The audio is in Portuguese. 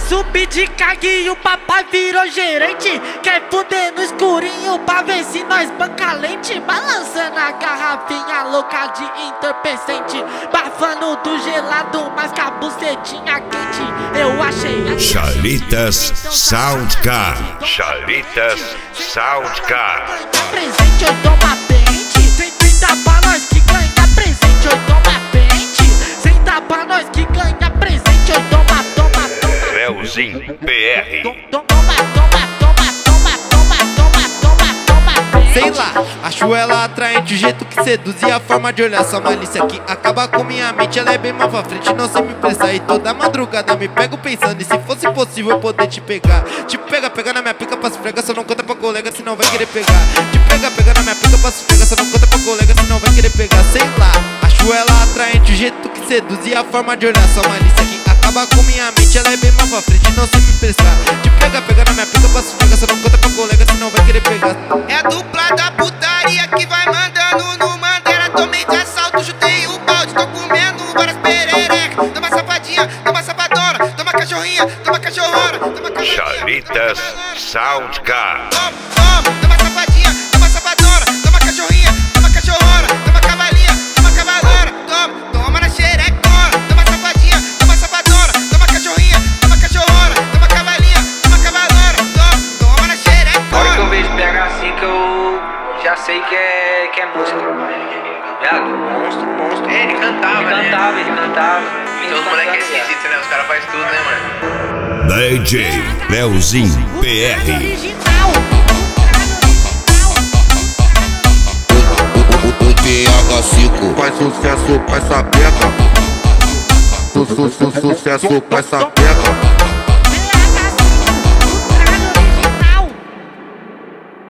subir de carga e o papai virou gerente. Quer fuder no escurinho pra ver se nós banca lente. Balançando a garrafinha louca de entorpecente, bafando do gelado, mas com a bucetinha quente. Eu achei a Chalitas Soundcar. Chalitas Soundcar. presente, eu toma pente. Senta pra nós que ganha presente, eu toma pente. Senta pra nós que ganha presente, eu toma. Leozinho PR. Sei lá, acho ela atraente, o jeito que seduz e a forma de olhar, sua malícia que acaba com minha mente. Ela é bem mais pra frente, não sei me pressar, e toda madrugada me pego pensando, e se fosse possível eu poder te pegar. Te pega na minha pica pra se fregar, só não conta pra colega, senão vai querer pegar. Te pega na minha pica pra se fregar, só não conta pra colega, senão vai querer pegar. Sei lá, acho ela atraente, o jeito que seduz e a forma de olhar, sua malícia que acaba com minha mente. Ela é bem mais pra frente, não sei me pressar. Te pega na minha pica pra se fregar, só não conta pra colega, senão vai querer pegar. É a dupla da putaria que vai mandando no Mandela. Tomei de assalto, chutei o balde, tô comendo várias pererecas. Toma safadinha, toma safadona, toma cachorrinha, toma cachorrona, toma cavalinha. Chalitas Soundcar. Toma safadinha, toma safadona, toma cachorrinha, toma cachorrona, toma cavalinha, toma cavalona. Toma na xerecona, toma safadinha, toma safadona, toma cachorrinha, toma cachorrona, toma cavalinha, toma cavalona. Toma na xerecona. A hora que eu vejo PH assim que eu já sei que é música. Viado, monstro. Ele cantava, né? Ele cantava. Então os moleques é esquisito, né? Os caras fazem tudo, né, mano? DJ Leozinho PR. O TH5 faz sucesso com essa pega. Sucesso com essa pega.